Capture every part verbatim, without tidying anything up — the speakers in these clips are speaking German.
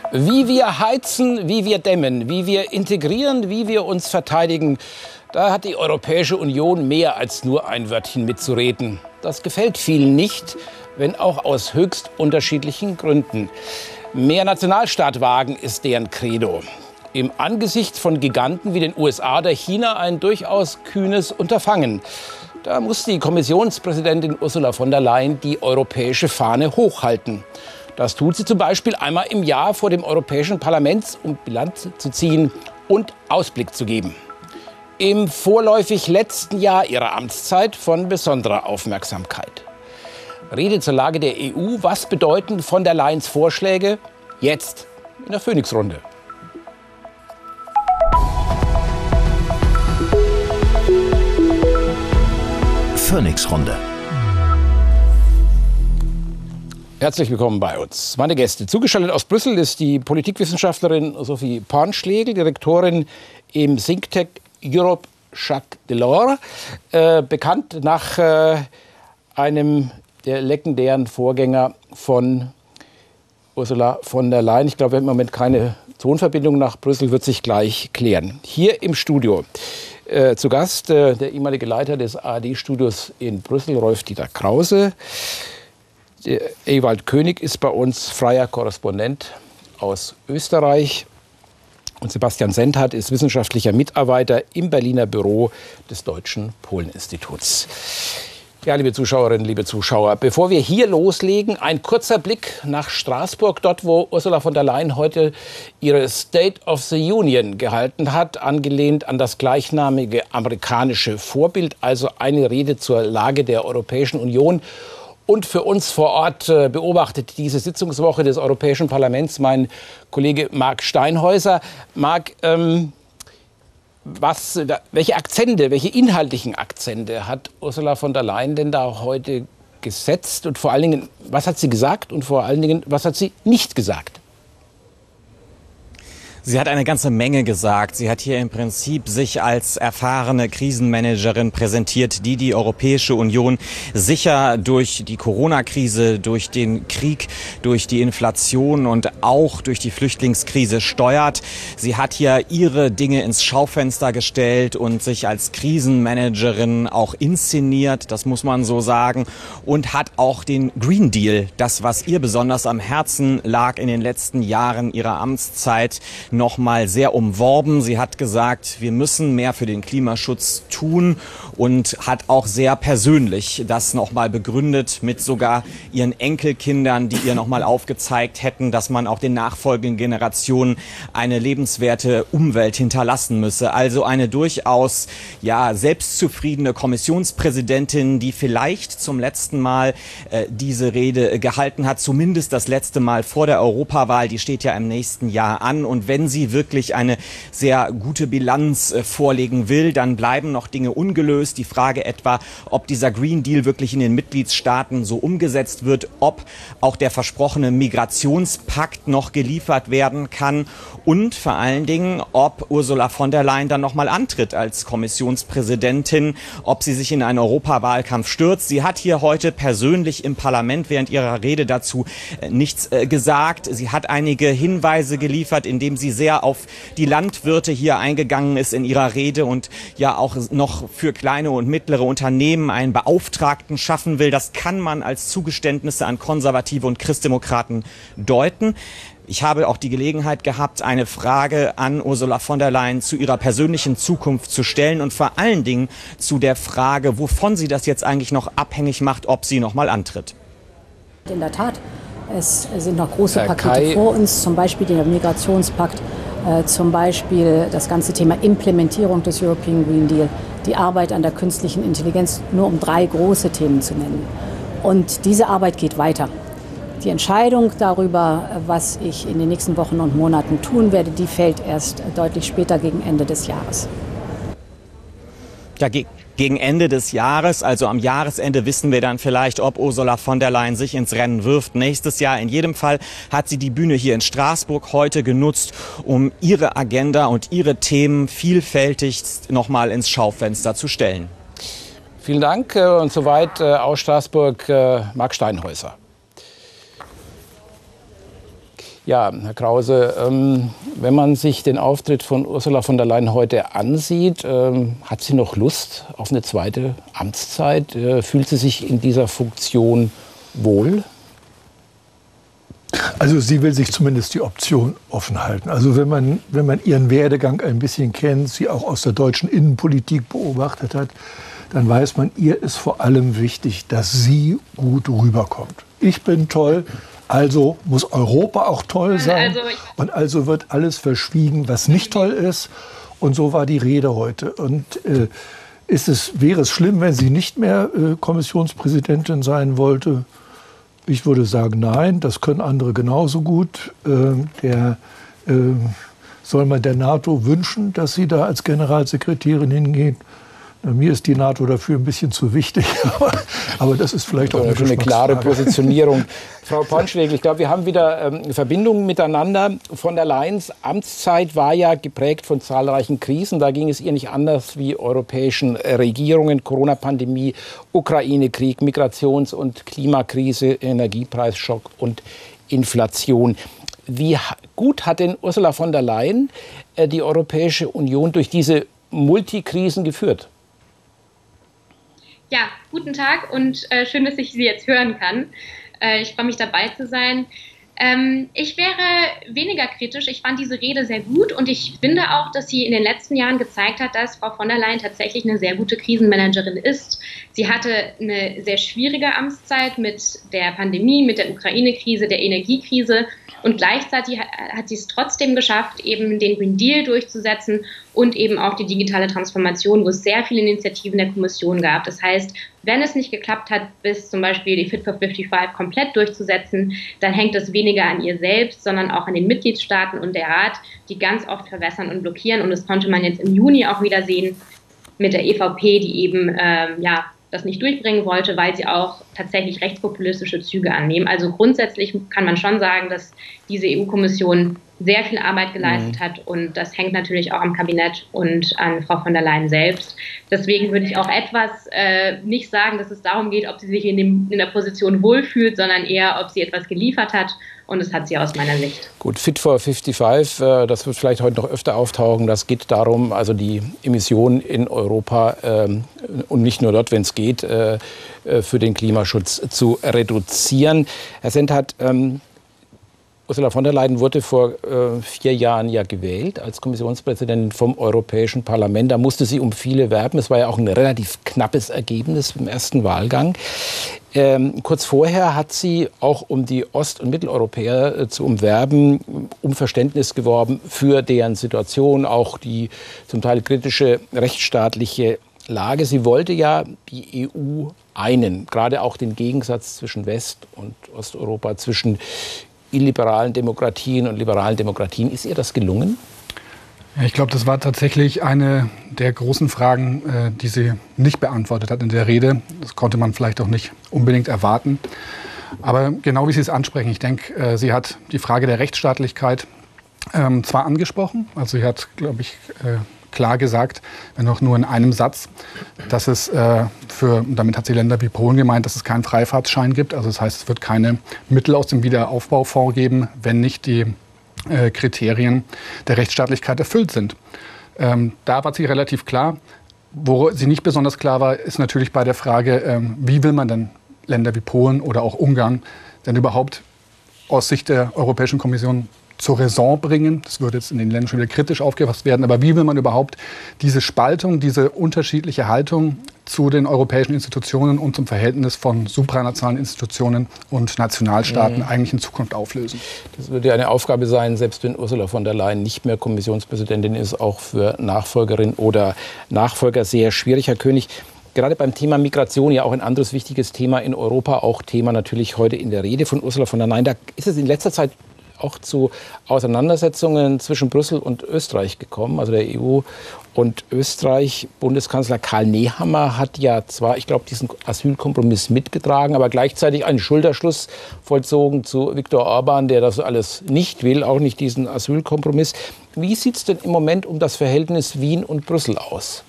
Wie wir heizen, wie wir dämmen, wie wir integrieren, wie wir uns verteidigen, da hat die Europäische Union mehr als nur ein Wörtchen mitzureden. Das gefällt vielen nicht, wenn auch aus höchst unterschiedlichen Gründen. Mehr Nationalstaat wagen ist deren Credo. Im Angesicht von Giganten wie den U S A oder China ein durchaus kühnes Unterfangen. Da muss die Kommissionspräsidentin Ursula von der Leyen die europäische Fahne hochhalten. Das tut sie zum Beispiel einmal im Jahr vor dem Europäischen Parlament, um Bilanz zu ziehen und Ausblick zu geben. Im vorläufig letzten Jahr ihrer Amtszeit von besonderer Aufmerksamkeit. Rede zur Lage der E U. Was bedeuten von der Leyens Vorschläge jetzt in der Phoenix-Runde? Phoenix-Runde. Herzlich willkommen bei uns. Meine Gäste. Zugeschaltet aus Brüssel ist die Politikwissenschaftlerin Sophie Pornschlegel, Direktorin im Think Tank Europe Jacques Delors, äh, bekannt nach äh, einem der legendären Vorgänger von Ursula von der Leyen. Ich glaube, wir haben im Moment keine Tonverbindung nach Brüssel, wird sich gleich klären. Hier im Studio äh, zu Gast äh, der ehemalige Leiter des A R D-Studios in Brüssel, Rolf-Dieter Krause. Der Ewald König ist bei uns freier Korrespondent aus Österreich. Und Sebastian Sendhardt ist wissenschaftlicher Mitarbeiter im Berliner Büro des Deutschen Polen-Instituts. Ja, liebe Zuschauerinnen, liebe Zuschauer, bevor wir hier loslegen, ein kurzer Blick nach Straßburg, dort wo Ursula von der Leyen heute ihre State of the Union gehalten hat, angelehnt an das gleichnamige amerikanische Vorbild, also eine Rede zur Lage der Europäischen Union. Und für uns vor Ort äh, beobachtet diese Sitzungswoche des Europäischen Parlaments mein Kollege Marc Steinhäuser. Marc, ähm, was, welche Akzente, welche inhaltlichen Akzente hat Ursula von der Leyen denn da heute gesetzt? Und vor allen Dingen, was hat sie gesagt und vor allen Dingen, was hat sie nicht gesagt? Sie hat eine ganze Menge gesagt. Sie hat hier im Prinzip sich als erfahrene Krisenmanagerin präsentiert, die die Europäische Union sicher durch die Corona-Krise, durch den Krieg, durch die Inflation und auch durch die Flüchtlingskrise steuert. Sie hat hier ihre Dinge ins Schaufenster gestellt und sich als Krisenmanagerin auch inszeniert, das muss man so sagen, und hat auch den Green Deal, das, was ihr besonders am Herzen lag in den letzten Jahren ihrer Amtszeit, noch mal sehr umworben. Sie hat gesagt, wir müssen mehr für den Klimaschutz tun und hat auch sehr persönlich das noch mal begründet mit sogar ihren Enkelkindern, die ihr noch mal aufgezeigt hätten, dass man auch den nachfolgenden Generationen eine lebenswerte Umwelt hinterlassen müsse. Also eine durchaus ja selbstzufriedene Kommissionspräsidentin, die vielleicht zum letzten Mal äh, diese Rede gehalten hat, zumindest das letzte Mal vor der Europawahl. Die steht ja im nächsten Jahr an. Und wenn sie wirklich eine sehr gute Bilanz äh, vorlegen will, dann bleiben noch Dinge ungelöst. Die Frage etwa, ob dieser Green Deal wirklich in den Mitgliedstaaten so umgesetzt wird, ob auch der versprochene Migrationspakt noch geliefert werden kann und vor allen Dingen, ob Ursula von der Leyen dann noch mal antritt als Kommissionspräsidentin, ob sie sich in einen Europawahlkampf stürzt. Sie hat hier heute persönlich im Parlament während ihrer Rede dazu äh, nichts äh, gesagt. Sie hat einige Hinweise geliefert, indem sie sehr auf die Landwirte hier eingegangen ist in ihrer Rede und ja auch noch für kleine und mittlere Unternehmen einen Beauftragten schaffen will. Das kann man als Zugeständnisse an Konservative und Christdemokraten deuten. Ich habe auch die Gelegenheit gehabt, eine Frage an Ursula von der Leyen zu ihrer persönlichen Zukunft zu stellen und vor allen Dingen zu der Frage, wovon sie das jetzt eigentlich noch abhängig macht, ob sie noch mal antritt. In der Tat. Es sind noch große Herr Pakete Kai. vor uns, zum Beispiel der Migrationspakt, äh, zum Beispiel das ganze Thema Implementierung des European Green Deal, die Arbeit an der künstlichen Intelligenz, nur um drei große Themen zu nennen. Und diese Arbeit geht weiter. Die Entscheidung darüber, was ich in den nächsten Wochen und Monaten tun werde, die fällt erst deutlich später gegen Ende des Jahres. Ja, ge gegen Ende des Jahres, also am Jahresende, wissen wir dann vielleicht, ob Ursula von der Leyen sich ins Rennen wirft nächstes Jahr. In jedem Fall hat sie die Bühne hier in Straßburg heute genutzt, um ihre Agenda und ihre Themen vielfältig noch mal ins Schaufenster zu stellen. Vielen Dank und soweit aus Straßburg Marc Steinhäuser. Ja, Herr Krause, ähm, wenn man sich den Auftritt von Ursula von der Leyen heute ansieht, ähm, hat sie noch Lust auf eine zweite Amtszeit? Äh, fühlt sie sich in dieser Funktion wohl? Also sie will sich zumindest die Option offen halten. Also wenn man, wenn man ihren Werdegang ein bisschen kennt, sie auch aus der deutschen Innenpolitik beobachtet hat, dann weiß man, ihr ist vor allem wichtig, dass sie gut rüberkommt. Ich bin toll, also muss Europa auch toll sein. Also und also wird alles verschwiegen, was nicht toll ist. Und so war die Rede heute. Und äh, ist es, wäre es schlimm, wenn sie nicht mehr äh, Kommissionspräsidentin sein wollte? Ich würde sagen, nein, das können andere genauso gut. Äh, der, äh, soll man der NATO wünschen, dass sie da als Generalsekretärin hingeht? Mir ist die NATO dafür ein bisschen zu wichtig, aber, aber das ist vielleicht auch eine, eine klare Positionierung. Frau Pornschlegel, ich glaube, wir haben wieder ähm, Verbindungen miteinander. Von der Leyens Amtszeit war ja geprägt von zahlreichen Krisen. Da ging es ihr nicht anders wie europäischen Regierungen. Corona-Pandemie, Ukraine-Krieg, Migrations- und Klimakrise, Energiepreisschock und Inflation. Wie gut hat denn Ursula von der Leyen äh, die Europäische Union durch diese Multikrisen geführt? Ja, guten Tag und äh, schön, dass ich Sie jetzt hören kann. Äh, ich freue mich, dabei zu sein. Ähm, ich wäre weniger kritisch. Ich fand diese Rede sehr gut und ich finde auch, dass sie in den letzten Jahren gezeigt hat, dass Frau von der Leyen tatsächlich eine sehr gute Krisenmanagerin ist. Sie hatte eine sehr schwierige Amtszeit mit der Pandemie, mit der Ukraine-Krise, der Energiekrise. Und gleichzeitig hat sie es trotzdem geschafft, eben den Green Deal durchzusetzen und eben auch die digitale Transformation, wo es sehr viele Initiativen der Kommission gab. Das heißt, wenn es nicht geklappt hat, bis zum Beispiel die Fit for fünfundfünfzig komplett durchzusetzen, dann hängt es weniger an ihr selbst, sondern auch an den Mitgliedstaaten und der Rat, die ganz oft verwässern und blockieren. Und das konnte man jetzt im Juni auch wieder sehen mit der E V P, die eben ähm, ja das nicht durchbringen wollte, weil sie auch tatsächlich rechtspopulistische Züge annehmen. Also grundsätzlich kann man schon sagen, dass diese E U-Kommission sehr viel Arbeit geleistet mhm. hat und das hängt natürlich auch am Kabinett und an Frau von der Leyen selbst. Deswegen würde ich auch etwas äh, nicht sagen, dass es darum geht, ob sie sich in, dem, in der Position wohlfühlt, sondern eher, ob sie etwas geliefert hat. Und das hat sie aus meiner Sicht. Gut, Fit for fünfundfünfzig, äh, das wird vielleicht heute noch öfter auftauchen. Das geht darum, also die Emissionen in Europa ähm, und nicht nur dort, wenn es geht, äh, für den Klimaschutz zu reduzieren. Herr Sendhat, ähm, Ursula von der Leyen wurde vor äh, vier Jahren ja gewählt als Kommissionspräsidentin vom Europäischen Parlament. Da musste sie um viele werben. Es war ja auch ein relativ knappes Ergebnis im ersten Wahlgang. Ähm, kurz vorher hat sie auch um die Ost- und Mitteleuropäer äh, zu umwerben, um Verständnis geworben für deren Situation, auch die zum Teil kritische rechtsstaatliche Lage. Sie wollte ja die E U einen, gerade auch den Gegensatz zwischen West- und Osteuropa, zwischen illiberalen Demokratien und liberalen Demokratien. Ist ihr das gelungen? Ich glaube, das war tatsächlich eine der großen Fragen, äh, die sie nicht beantwortet hat in der Rede. Das konnte man vielleicht auch nicht unbedingt erwarten. Aber genau wie Sie es ansprechen, ich denke, äh, sie hat die Frage der Rechtsstaatlichkeit ähm, zwar angesprochen, also sie hat, glaube ich, äh, klar gesagt, wenn auch nur in einem Satz, dass es äh, für, damit hat sie Länder wie Polen gemeint, dass es keinen Freifahrtschein gibt. Also das heißt, es wird keine Mittel aus dem Wiederaufbaufonds geben, wenn nicht die äh, Kriterien der Rechtsstaatlichkeit erfüllt sind. Ähm, da war sie relativ klar. Wo sie nicht besonders klar war, ist natürlich bei der Frage, ähm, wie will man denn Länder wie Polen oder auch Ungarn denn überhaupt aus Sicht der Europäischen Kommission zur Raison bringen. Das würde jetzt in den Ländern schon wieder kritisch aufgefasst werden. Aber wie will man überhaupt diese Spaltung, diese unterschiedliche Haltung zu den europäischen Institutionen und zum Verhältnis von supranationalen Institutionen und Nationalstaaten mhm. eigentlich in Zukunft auflösen? Das würde ja eine Aufgabe sein, selbst wenn Ursula von der Leyen nicht mehr Kommissionspräsidentin ist, auch für Nachfolgerin oder Nachfolger sehr schwierig, Herr König. Gerade beim Thema Migration, ja auch ein anderes wichtiges Thema in Europa, auch Thema natürlich heute in der Rede von Ursula von der Leyen. Da ist es in letzter Zeit auch zu Auseinandersetzungen zwischen Brüssel und Österreich gekommen, also der E U und Österreich. Bundeskanzler Karl Nehammer hat ja zwar, ich glaube, diesen Asylkompromiss mitgetragen, aber gleichzeitig einen Schulterschluss vollzogen zu Viktor Orban, der das alles nicht will, auch nicht diesen Asylkompromiss. Wie sieht es denn im Moment um das Verhältnis Wien und Brüssel aus?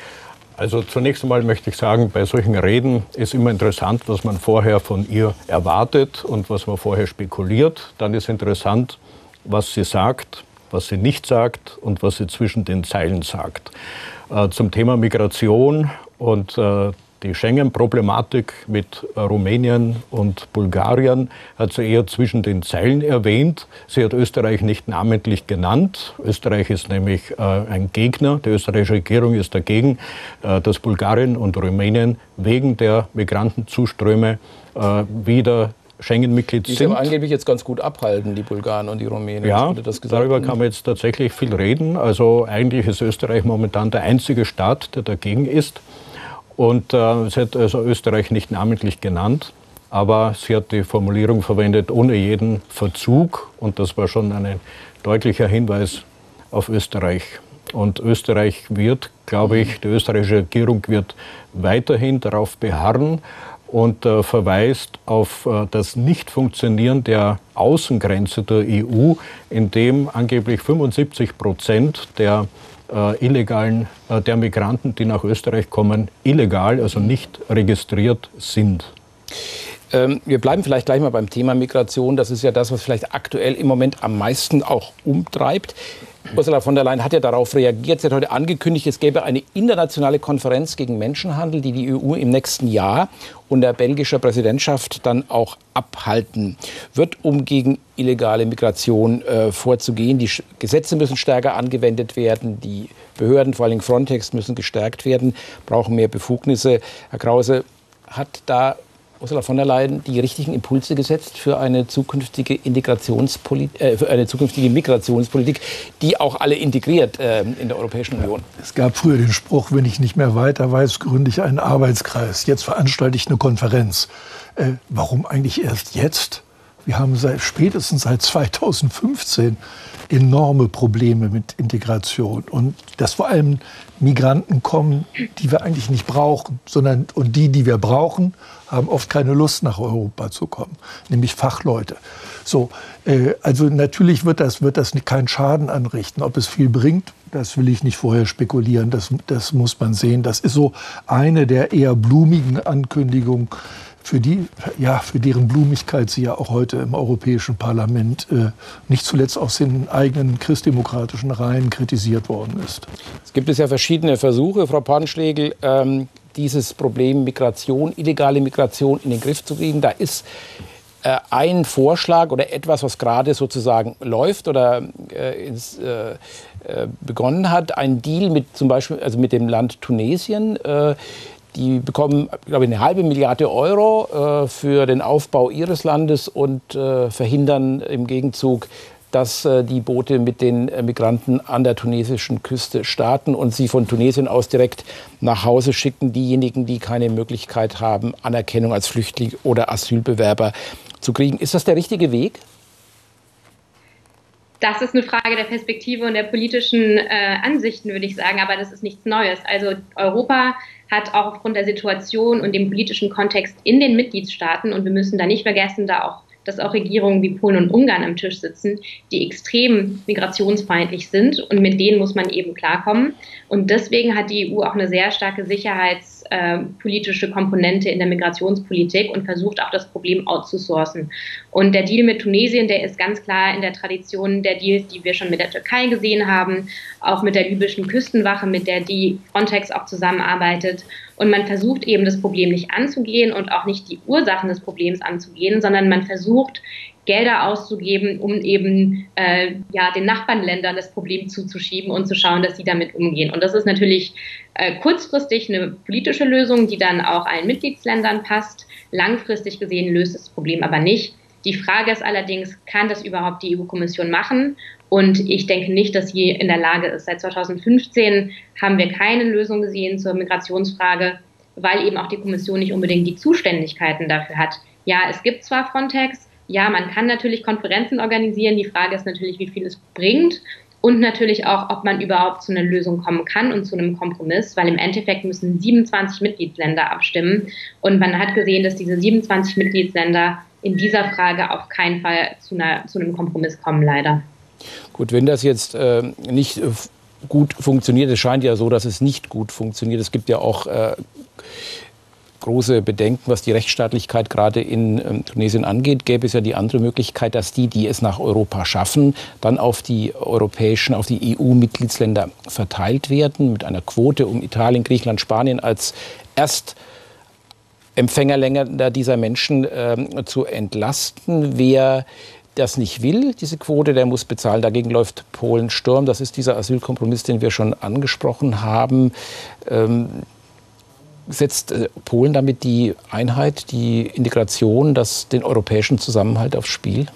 Also zunächst einmal möchte ich sagen, bei solchen Reden ist immer interessant, was man vorher von ihr erwartet und was man vorher spekuliert. Dann ist interessant, was sie sagt, was sie nicht sagt und was sie zwischen den Zeilen sagt. Äh, zum Thema Migration und äh, die Schengen-Problematik mit Rumänien und Bulgarien hat sie eher zwischen den Zeilen erwähnt. Sie hat Österreich nicht namentlich genannt. Österreich ist nämlich äh, ein Gegner. Die österreichische Regierung ist dagegen, äh, dass Bulgarien und Rumänien wegen der Migrantenzuströme äh, wieder Schengen-Mitglied sind. Die aber angeblich jetzt ganz gut abhalten, die Bulgaren und die Rumänen. Ja, das gesagt? Darüber kann man jetzt tatsächlich viel reden. Also eigentlich ist Österreich momentan der einzige Staat, der dagegen ist. Und äh, sie hat also Österreich nicht namentlich genannt, aber sie hat die Formulierung verwendet, ohne jeden Verzug. Und das war schon ein deutlicher Hinweis auf Österreich. Und Österreich wird, glaube ich, die österreichische Regierung wird weiterhin darauf beharren und äh, verweist auf äh, das Nichtfunktionieren der Außengrenze der E U, in dem angeblich fünfundsiebzig Prozent der Äh, illegalen, äh, der Migranten, die nach Österreich kommen, illegal, also nicht registriert sind. Ähm, wir bleiben vielleicht gleich mal beim Thema Migration. Das ist ja das, was vielleicht aktuell im Moment am meisten auch umtreibt. Ursula von der Leyen hat ja darauf reagiert. Sie hat heute angekündigt, es gäbe eine internationale Konferenz gegen Menschenhandel, die die E U im nächsten Jahr unter belgischer Präsidentschaft dann auch abhalten wird, um gegen illegale Migration äh, vorzugehen. Die Gesetze müssen stärker angewendet werden. Die Behörden, vor allem Frontex, müssen gestärkt werden, brauchen mehr Befugnisse. Herr Krause, hat da Ursula von der Leyen die richtigen Impulse gesetzt für eine zukünftige Integrationspolitik, äh, für eine zukünftige Migrationspolitik, die auch alle integriert äh, in der Europäischen Union? Es gab früher den Spruch, wenn ich nicht mehr weiter weiß, gründe ich einen Arbeitskreis. Jetzt veranstalte ich eine Konferenz. Äh, warum eigentlich erst jetzt? Wir haben seit, spätestens seit zweitausendfünfzehn enorme Probleme mit Integration und dass vor allem Migranten kommen, die wir eigentlich nicht brauchen, sondern und die, die wir brauchen, haben oft keine Lust, nach Europa zu kommen, nämlich Fachleute. So, äh, also natürlich wird das, wird das keinen Schaden anrichten. Ob es viel bringt, das will ich nicht vorher spekulieren. Das, das muss man sehen. Das ist so eine der eher blumigen Ankündigungen, für die, ja, für deren Blumigkeit sie ja auch heute im Europäischen Parlament äh, nicht zuletzt aus den eigenen christdemokratischen Reihen kritisiert worden ist. Es gibt es ja verschiedene Versuche, Frau Pannschlegel, ähm, dieses Problem Migration, illegale Migration in den Griff zu kriegen. Da ist äh, ein Vorschlag oder etwas, was gerade sozusagen läuft oder äh, ins, äh, äh, begonnen hat, ein Deal mit zum Beispiel, also mit dem Land Tunesien. Äh, Die bekommen, glaube ich, eine halbe Milliarde Euro äh, für den Aufbau ihres Landes und äh, verhindern im Gegenzug, dass äh, die Boote mit den äh, Migranten an der tunesischen Küste starten und sie von Tunesien aus direkt nach Hause schicken, diejenigen, die keine Möglichkeit haben, Anerkennung als Flüchtling oder Asylbewerber zu kriegen. Ist das der richtige Weg? Das ist eine Frage der Perspektive und der politischen äh, Ansichten, würde ich sagen, aber das ist nichts Neues. Also Europa hat auch aufgrund der Situation und dem politischen Kontext in den Mitgliedstaaten, und wir müssen da nicht vergessen, da auch, dass auch Regierungen wie Polen und Ungarn am Tisch sitzen, die extrem migrationsfeindlich sind, und mit denen muss man eben klarkommen. Und deswegen hat die E U auch eine sehr starke sicherheitspolitische Komponente in der Migrationspolitik und versucht auch das Problem outzusourcen. Und der Deal mit Tunesien, der ist ganz klar in der Tradition der Deals, die wir schon mit der Türkei gesehen haben, auch mit der libyschen Küstenwache, mit der die Frontex auch zusammenarbeitet. Und man versucht eben, das Problem nicht anzugehen und auch nicht die Ursachen des Problems anzugehen, sondern man versucht, Gelder auszugeben, um eben äh, ja, den Nachbarländern das Problem zuzuschieben und zu schauen, dass sie damit umgehen. Und das ist natürlich äh, kurzfristig eine politische Lösung, die dann auch allen Mitgliedsländern passt. Langfristig gesehen löst das Problem aber nicht. Die Frage ist allerdings, kann das überhaupt die E U-Kommission machen? Und ich denke nicht, dass sie in der Lage ist. Seit zweitausendfünfzehn haben wir keine Lösung gesehen zur Migrationsfrage, weil eben auch die Kommission nicht unbedingt die Zuständigkeiten dafür hat. Ja, es gibt zwar Frontex, ja, man kann natürlich Konferenzen organisieren. Die Frage ist natürlich, wie viel es bringt und natürlich auch, ob man überhaupt zu einer Lösung kommen kann und zu einem Kompromiss, weil im Endeffekt müssen siebenundzwanzig Mitgliedsländer abstimmen. Und man hat gesehen, dass diese siebenundzwanzig Mitgliedsländer in dieser Frage auf keinen Fall zu, einer, zu einem Kompromiss kommen, leider. Gut, wenn das jetzt äh, nicht äh, gut funktioniert, es scheint ja so, dass es nicht gut funktioniert. Es gibt ja auch äh, große Bedenken, was die Rechtsstaatlichkeit gerade in ähm, Tunesien angeht. Gäbe es ja die andere Möglichkeit, dass die, die es nach Europa schaffen, dann auf die europäischen, auf die E U-Mitgliedsländer verteilt werden, mit einer Quote, um Italien, Griechenland, Spanien als Erstempfängerländer dieser Menschen ähm, zu entlasten. Wer das nicht will, diese Quote, der muss bezahlen. Dagegen läuft Polen Sturm. Das ist dieser Asylkompromiss, den wir schon angesprochen haben. Ähm, setzt äh, Polen damit die Einheit, die Integration, das, den europäischen Zusammenhalt aufs Spiel?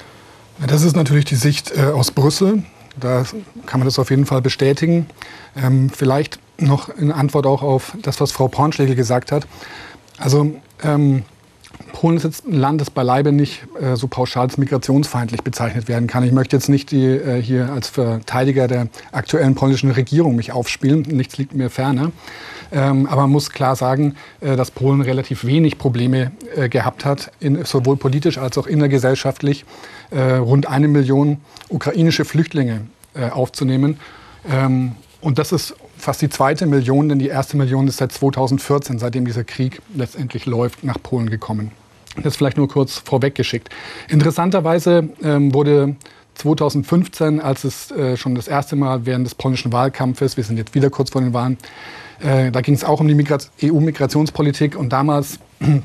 Das ist natürlich die Sicht äh, aus Brüssel. Da kann man das auf jeden Fall bestätigen. Ähm, vielleicht noch in Antwort auch auf das, was Frau Pornschlegel gesagt hat. Also ähm, Polen ist jetzt ein Land, das beileibe nicht äh, so pauschal als migrationsfeindlich bezeichnet werden kann. Ich möchte jetzt nicht die, äh, hier als Verteidiger der aktuellen polnischen Regierung mich aufspielen. Nichts liegt mir ferner. Ähm, aber man muss klar sagen, äh, dass Polen relativ wenig Probleme äh, gehabt hat, in, sowohl politisch als auch innergesellschaftlich, äh, rund eine Million ukrainische Flüchtlinge äh, aufzunehmen. Ähm, und das ist fast die zweite Million, denn die erste Million ist seit zweitausendvierzehn, seitdem dieser Krieg letztendlich läuft, nach Polen gekommen. Das vielleicht nur kurz vorweggeschickt. Interessanterweise ähm, wurde zweitausendfünfzehn, als es äh, schon das erste Mal während des polnischen Wahlkampfes, wir sind jetzt wieder kurz vor den Wahlen, äh, da ging es auch um die E U-Migrationspolitik und damals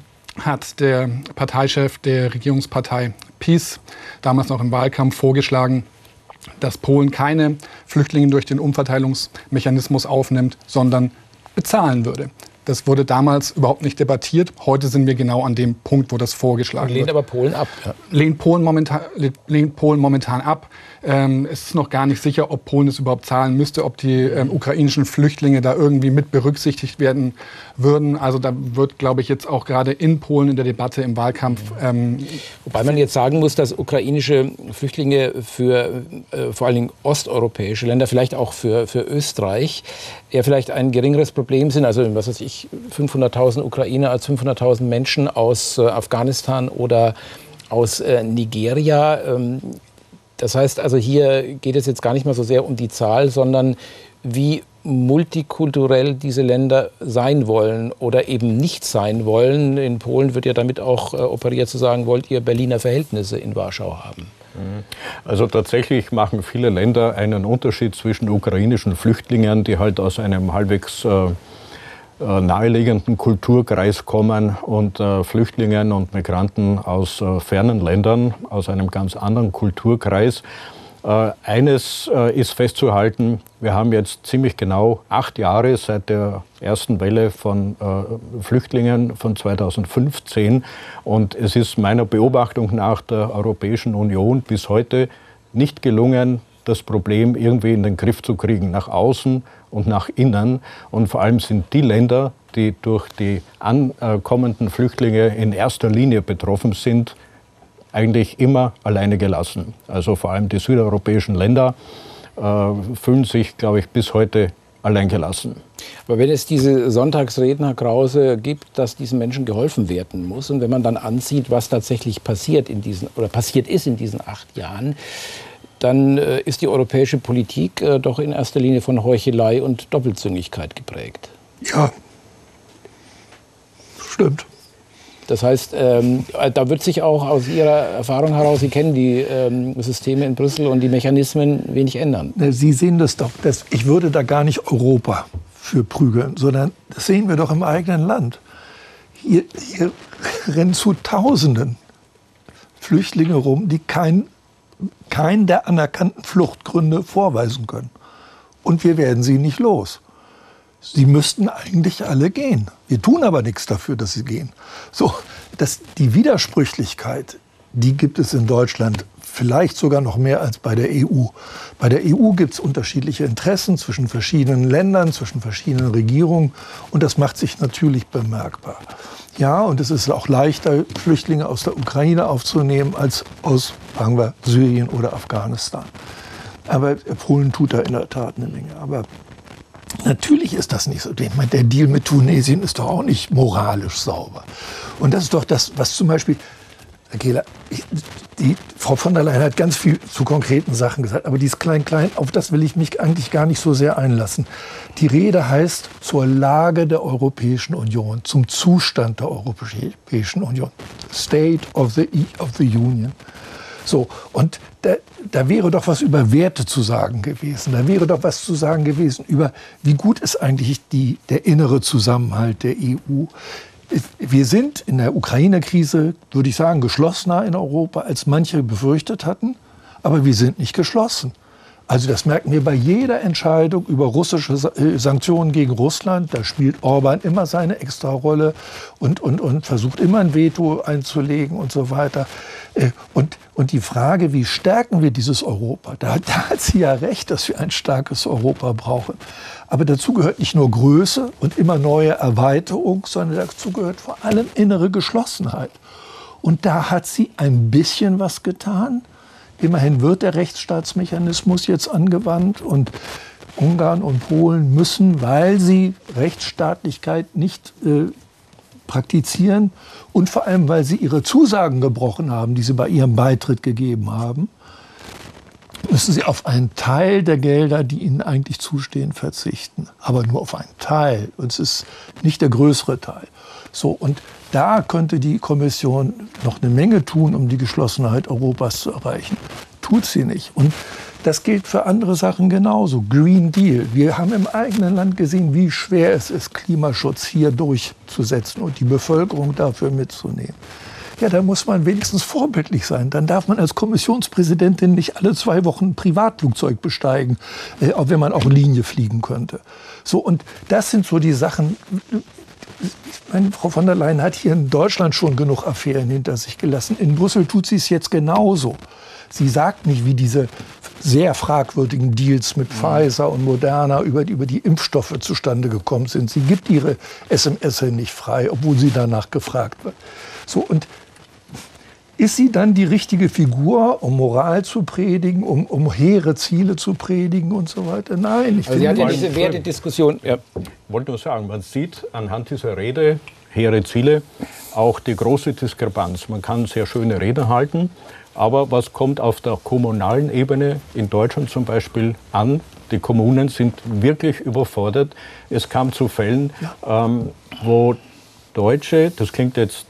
hat der Parteichef der Regierungspartei PiS, damals noch im Wahlkampf, vorgeschlagen, dass Polen keine Flüchtlinge durch den Umverteilungsmechanismus aufnimmt, sondern bezahlen würde. Das wurde damals überhaupt nicht debattiert. Heute sind wir genau an dem Punkt, wo das vorgeschlagen wird. Lehnt aber Polen ab. Ja. Lehnt Polen momentan, lehnt Polen momentan ab. Ähm, es ist noch gar nicht sicher, ob Polen es überhaupt zahlen müsste, ob die ähm, ukrainischen Flüchtlinge da irgendwie mit berücksichtigt werden würden. Also da wird, glaube ich, jetzt auch gerade in Polen in der Debatte im Wahlkampf... Ähm, Wobei man jetzt sagen muss, dass ukrainische Flüchtlinge für äh, vor allen Dingen osteuropäische Länder, vielleicht auch für, für Österreich, eher vielleicht ein geringeres Problem sind. Also was weiß ich, fünfhunderttausend Ukrainer als fünfhunderttausend Menschen aus äh, Afghanistan oder aus äh, Nigeria. Ähm, Das heißt also, hier geht es jetzt gar nicht mal so sehr um die Zahl, sondern wie multikulturell diese Länder sein wollen oder eben nicht sein wollen. In Polen wird ja damit auch äh, operiert, zu sagen, wollt ihr Berliner Verhältnisse in Warschau haben? Also tatsächlich machen viele Länder einen Unterschied zwischen ukrainischen Flüchtlingen, die halt aus einem halbwegs äh, naheliegenden Kulturkreis kommen und äh, Flüchtlingen und Migranten aus äh, fernen Ländern, aus einem ganz anderen Kulturkreis. Äh, eines äh, ist festzuhalten, wir haben jetzt ziemlich genau acht Jahre seit der ersten Welle von äh, Flüchtlingen von zweitausendfünfzehn und es ist meiner Beobachtung nach der Europäischen Union bis heute nicht gelungen, das Problem irgendwie in den Griff zu kriegen, nach außen und nach innen. Und vor allem sind die Länder, die durch die ankommenden Flüchtlinge in erster Linie betroffen sind, eigentlich immer alleine gelassen. Also vor allem die südeuropäischen Länder äh, fühlen sich, glaube ich, bis heute alleingelassen. Aber wenn es diese Sonntagsreden, Herr Krause, gibt, dass diesen Menschen geholfen werden muss und wenn man dann ansieht, was tatsächlich passiert in diesen oder passiert ist in diesen acht Jahren, dann äh, ist die europäische Politik äh, doch in erster Linie von Heuchelei und Doppelzüngigkeit geprägt. Ja, stimmt. Das heißt, ähm, da wird sich auch aus Ihrer Erfahrung heraus, Sie kennen die ähm, Systeme in Brüssel und die Mechanismen, wenig ändern. Sie sehen das doch, das, ich würde da gar nicht Europa für prügeln, sondern das sehen wir doch im eigenen Land. Hier, hier rennen zu Tausenden Flüchtlinge rum, die kein keinen der anerkannten Fluchtgründe vorweisen können. Und wir werden sie nicht los. Sie müssten eigentlich alle gehen. Wir tun aber nichts dafür, dass sie gehen. So, das, die Widersprüchlichkeit, die gibt es in Deutschland vielleicht sogar noch mehr als bei der E U. Bei der E U gibt es unterschiedliche Interessen zwischen verschiedenen Ländern, zwischen verschiedenen Regierungen. Und das macht sich natürlich bemerkbar. Ja, und es ist auch leichter, Flüchtlinge aus der Ukraine aufzunehmen, als aus, sagen wir, Syrien oder Afghanistan. Aber Polen tut da in der Tat eine Menge. Aber natürlich ist das nicht so. Ich meine, der Deal mit Tunesien ist doch auch nicht moralisch sauber. Und das ist doch das, was zum Beispiel Herr Kehler, ich, die Frau von der Leyen hat ganz viel zu konkreten Sachen gesagt, aber dieses Klein-Klein, auf das will ich mich eigentlich gar nicht so sehr einlassen. Die Rede heißt zur Lage der Europäischen Union, zum Zustand der Europäischen Union. State of the, of the Union. So, und da, da wäre doch was über Werte zu sagen gewesen. Da wäre doch was zu sagen gewesen über, wie gut ist eigentlich die, der innere Zusammenhalt der E U. Wir sind in der Ukraine-Krise, würde ich sagen, geschlossener in Europa, als manche befürchtet hatten. Aber wir sind nicht geschlossen. Also das merken wir bei jeder Entscheidung über russische Sanktionen gegen Russland. Da spielt Orban immer seine Extrarolle und, und, und versucht immer ein Veto einzulegen und so weiter. Und, und die Frage, wie stärken wir dieses Europa? Da, da hat sie ja recht, dass wir ein starkes Europa brauchen. Aber dazu gehört nicht nur Größe und immer neue Erweiterung, sondern dazu gehört vor allem innere Geschlossenheit. Und da hat sie ein bisschen was getan. Immerhin wird der Rechtsstaatsmechanismus jetzt angewandt und Ungarn und Polen müssen, weil sie Rechtsstaatlichkeit nicht äh, praktizieren und vor allem, weil sie ihre Zusagen gebrochen haben, die sie bei ihrem Beitritt gegeben haben, müssen sie auf einen Teil der Gelder, die ihnen eigentlich zustehen, verzichten. Aber nur auf einen Teil. Und es ist nicht der größere Teil. So, und da könnte die Kommission noch eine Menge tun, um die Geschlossenheit Europas zu erreichen. Tut sie nicht. Und das gilt für andere Sachen genauso. Green Deal. Wir haben im eigenen Land gesehen, wie schwer es ist, Klimaschutz hier durchzusetzen und die Bevölkerung dafür mitzunehmen. Ja, da muss man wenigstens vorbildlich sein. Dann darf man als Kommissionspräsidentin nicht alle zwei Wochen ein Privatflugzeug besteigen, äh, auch wenn man auch Linie fliegen könnte. So, und das sind so die Sachen. Ich meine, Frau von der Leyen hat hier in Deutschland schon genug Affären hinter sich gelassen. In Brüssel tut sie es jetzt genauso. Sie sagt nicht, wie diese sehr fragwürdigen Deals mit mhm. Pfizer und Moderna über die, über die Impfstoffe zustande gekommen sind. Sie gibt ihre S M S nicht frei, obwohl sie danach gefragt wird. So, und ist sie dann die richtige Figur, um Moral zu predigen, um, um hehre Ziele zu predigen und so weiter? Nein, ich also finde... Sie hat ja diese Wertediskussion... Ja. Ich wollte nur sagen, man sieht anhand dieser Rede, hehre Ziele, auch die große Diskrepanz. Man kann sehr schöne Reden halten, aber was kommt auf der kommunalen Ebene in Deutschland zum Beispiel an? Die Kommunen sind wirklich überfordert. Es kam zu Fällen, ja. ähm, wo Deutsche, das klingt jetzt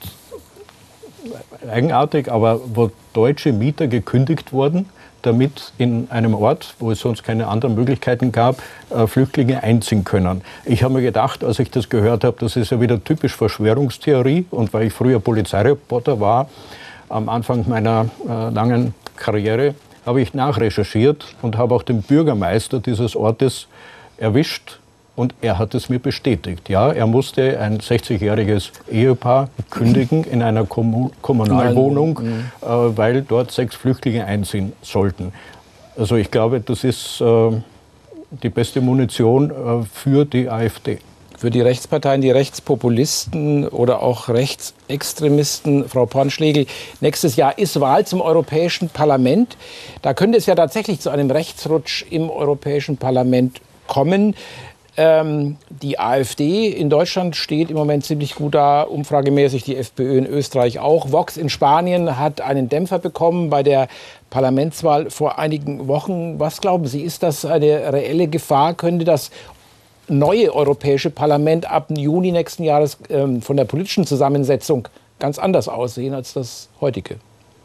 eigenartig, aber wo deutsche Mieter gekündigt wurden, damit in einem Ort, wo es sonst keine anderen Möglichkeiten gab, äh, Flüchtlinge einziehen können. Ich habe mir gedacht, als ich das gehört habe, das ist ja wieder typisch Verschwörungstheorie. Und weil ich früher Polizeireporter war, am Anfang meiner äh, langen Karriere, habe ich nachrecherchiert und habe auch den Bürgermeister dieses Ortes erwischt. Und er hat es mir bestätigt. Ja, er musste ein sechzigjähriges Ehepaar kündigen in einer Kommun- Kommunalwohnung, mhm. äh, weil dort sechs Flüchtlinge einziehen sollten. Also ich glaube, das ist äh, die beste Munition äh, für die AfD. Für die Rechtsparteien, die Rechtspopulisten oder auch Rechtsextremisten, Frau Pornschlegel, nächstes Jahr ist Wahl zum Europäischen Parlament. Da könnte es ja tatsächlich zu einem Rechtsrutsch im Europäischen Parlament kommen. Ähm, die AfD in Deutschland steht im Moment ziemlich gut da, umfragemäßig die FPÖ in Österreich auch. Vox in Spanien hat einen Dämpfer bekommen bei der Parlamentswahl vor einigen Wochen. Was glauben Sie, ist das eine reelle Gefahr? Könnte das neue Europäische Parlament ab Juni nächsten Jahres ähm, von der politischen Zusammensetzung ganz anders aussehen als das heutige?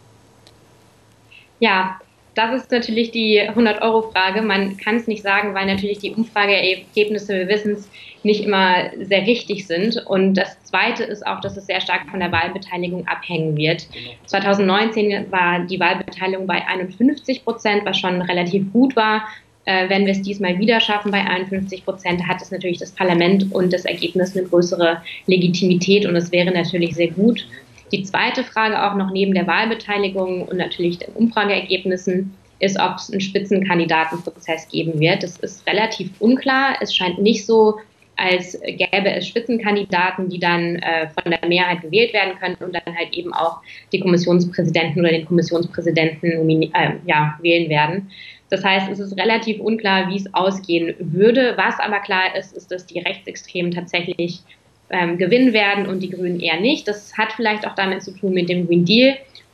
Ja, das ist natürlich die hundert-Euro-Frage. Man kann es nicht sagen, weil natürlich die Umfrageergebnisse, wir wissen es, nicht immer sehr richtig sind. Und das Zweite ist auch, dass es sehr stark von der Wahlbeteiligung abhängen wird. zwanzig neunzehn war die Wahlbeteiligung bei einundfünfzig Prozent, was schon relativ gut war. Äh, wenn wir es diesmal wieder schaffen bei einundfünfzig Prozent, hat es natürlich das Parlament und das Ergebnis eine größere Legitimität. Und es wäre natürlich sehr gut. Die zweite Frage auch noch neben der Wahlbeteiligung und natürlich den Umfrageergebnissen ist, ob es einen Spitzenkandidatenprozess geben wird. Das ist relativ unklar. Es scheint nicht so, als gäbe es Spitzenkandidaten, die dann äh, von der Mehrheit gewählt werden können und dann halt eben auch die Kommissionspräsidenten oder den Kommissionspräsidenten äh, ja, wählen werden. Das heißt, es ist relativ unklar, wie es ausgehen würde. Was aber klar ist, ist, dass die Rechtsextremen tatsächlich ähm, gewinnen werden und die Grünen eher nicht. Das hat vielleicht auch damit zu tun mit dem Green Deal